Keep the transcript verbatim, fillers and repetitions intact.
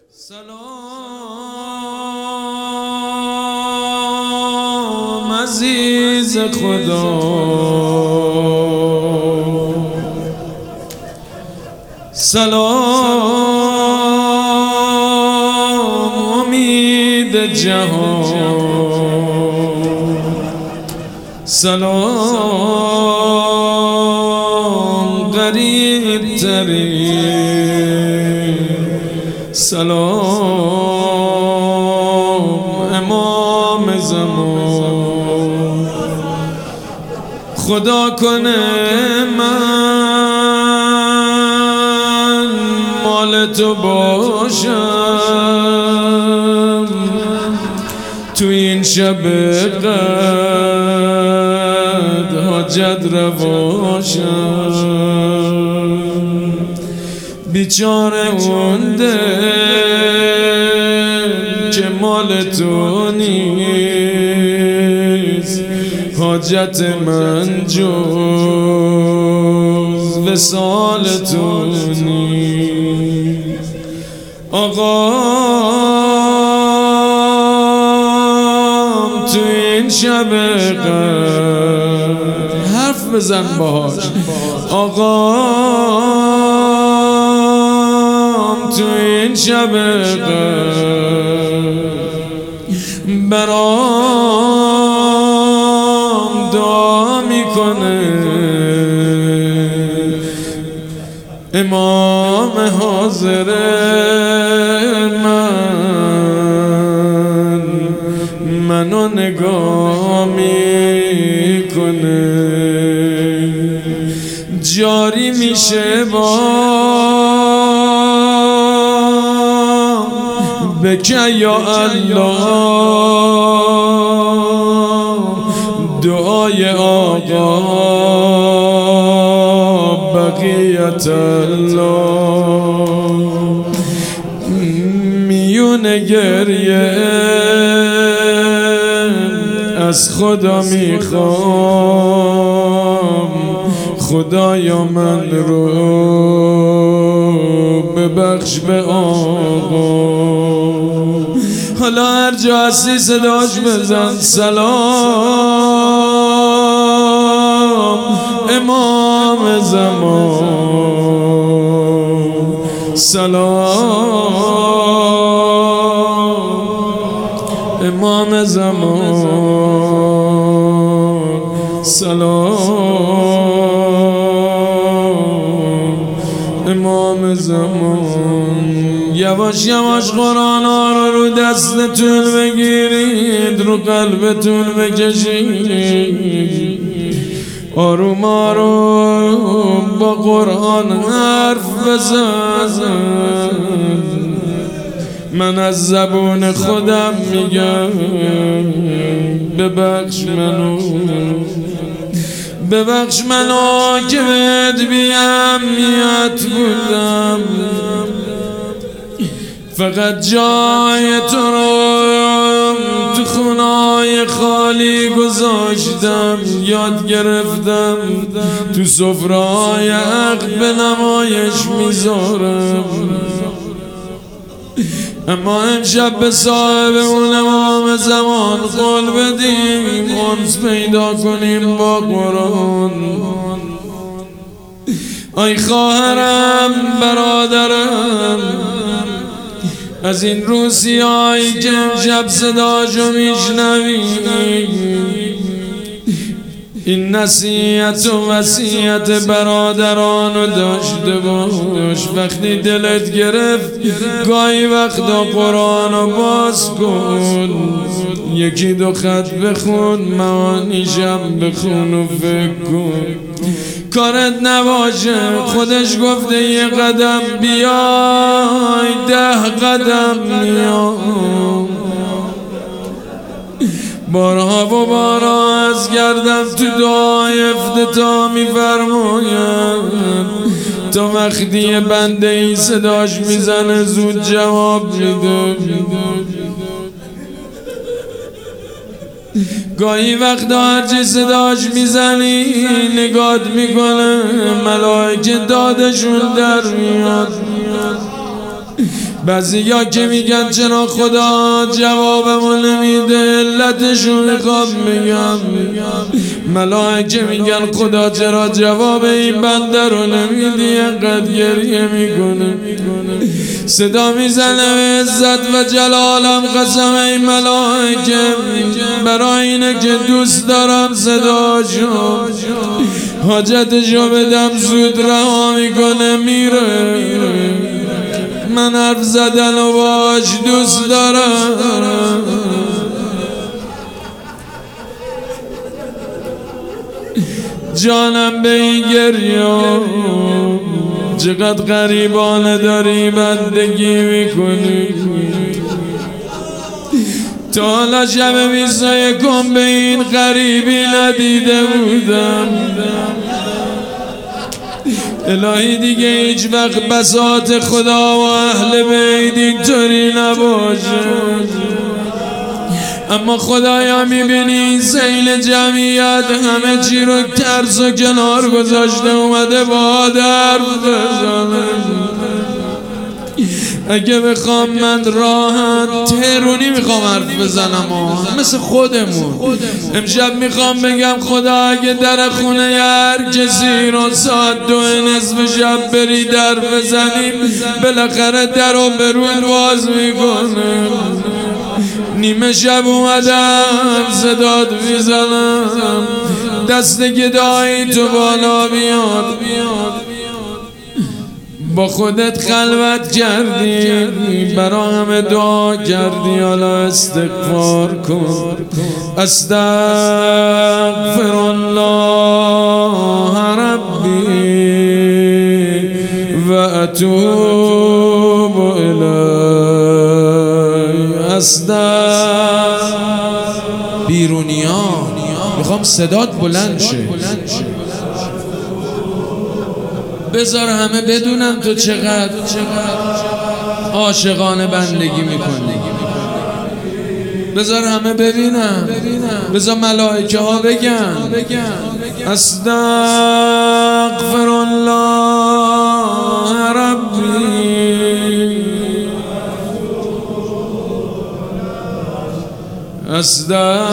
سلام عزیز خدا، سلام امید جهان، سلام قریب ترین، سلام امام زمان. خدا کنه من مال تو باشم، تو این شب قدر حاجت رواشم. بیچاره اون دل که مال تو نیست، حاجت من جز وصال تو نیست. آقام تو این شب قدر حرف بزن باهاش. آقام تو این شب قدر برام دعا میکنه، امام حاضر من منو نگاه میکنه، جاری میشه با بکن یا الله دعای آقا بقیت الله. میونه گریه از خدا میخوام، خدایا من رو ببخش به آقا. حالا هر جا هستی صداش بزن. سلام امام زمان، سلام امام زمان، سلام امام زمان. یواش یواش قرآن ها رو رو دستتون بگیرید، رو قلبتون بکشید، آروم آروم با قرآن حرف بزن. من از زبون خودم میگم ببخش منو، ببخش منو که بهت بی اهمیت بودم، فقط جای تو رو تو خونه‌های خالی گذاشتم، یاد گرفتم تو سفره‌های حق به نمایش میذارم. اما امشب به صاحب اون امام زمان قول بدیم، انس پیدا کنیم با قرآن. آی خواهرم برادرم، از این روسیایی که امشب صداشو میشنوی، این نصیحت و وصیت برادرانو داشته باش. وقتی دلت گرفت گاهی وقتا قرآنو باز کن، یکی دو خط بخون، معانیشم بخون و فکر کن. کارت نباشه خودش گفته یه قدم بیای ده قدم میام. بارها و بارها از گردم تو دعای افتتاح میفرمایم، تا وقتی بنده ای صداش میزنه زود جواب میده. گاهی وقتا هرچی صداش میزنی نگات میکنه، ملائکه دادشون در میاد. بعضیا که میگن چرا خدا جوابمو نمیده، علتشو میخوام بگم. ملائکه میگن خدا چرا جواب این بنده رو نمیدی، انقدر گریه میکنه. صدا میزنه به عزت و جلالم قسم این ملائکه، برای اینه که دوست دارم صداشو حاجتشو بدم زود رها میکنه میره. من حرف زدن و باش دوست دارم. جانم به این گریه چقدر غریبانه داری بندگی میکنی. تا حالا شب بیست و یکم به این غریبی ندیده بودم. الهی دیگه هیچ وقت بساط خدا و اهل بیت اینطوری نباشه. اما خدایا میبینی این سیل جمعیت همه چی رو ترس و کنار گذاشته اومده با حرف بزنه. اگه بخوام من راحت تهرونی میخوام حرف بزنم و مثل خودمون امشب میخوام بگم خدا اگه در خونه هر کسی رو ساعت دو نصف شب بری در بزنیم بالاخره در رو برون باز میکنه. نیمه شب اومدم صدات میزنم دست گدایی تو بالا بیاد. با خودت خلوت کردی برا همه دعا کردی، حالا استغفار کن. استغفر الله ربی و اتوب الیه. استغفر بیرونی ها میخوام صدات بلند شه، بذار همه بدونم تو چقدر عاشقانه بندگی میکنی. بذار همه ببینم، بذار ملائکه ها بگن استغفر الله ربی استغفر